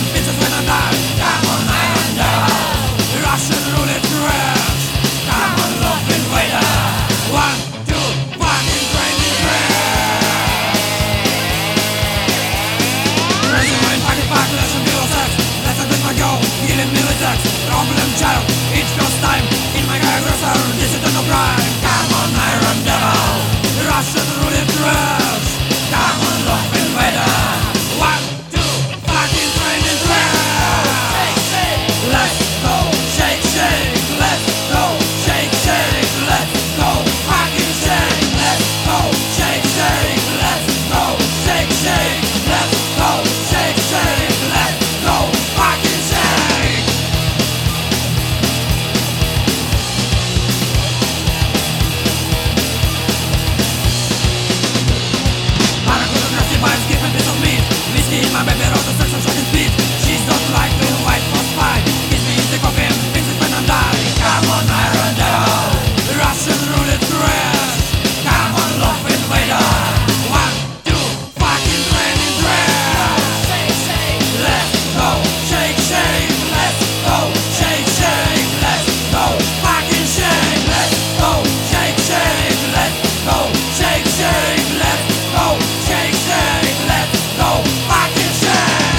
bitches when I'm done. Come on, Iron Devil, Russian roulette crash. Come on, love invader. 1, 2, fucking crazy crash. Crazy mind, fucking fuck, let's feel sex. Let's admit my girl, killing me with sex. Problem child, it's first time in my aggressor. This is no crime. Come on, Iron Devil, Russian roulette crash. Come on, love invader. 1, 2, fucking crazy crash. Let's go, shake, shake. Let's go, shake, shake. Let's go, fucking shake. Let's go, shake, shake. Let's go, shake, shake. Let's go, shake, shake. Let's go, fucking shake. Barracuda красивая, skip a piece of meat. Whiskey in my baby rose, a sex and shocking speed. She's not like to white for spy. Kiss me in the coffin, fix it when I'm dying. Come on, Iron Devil, Russian roulette crash. Come on, love invader. 1, 2, fucking training crash. Let's go, shake, shake. Let's go, shake, shake. Let's go, fucking shake. Let's go, shake, shake. Let's go, shake, shake. Let's go, shake, shake. Let's go, fucking shake.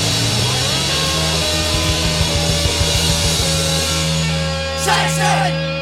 Shake, shake.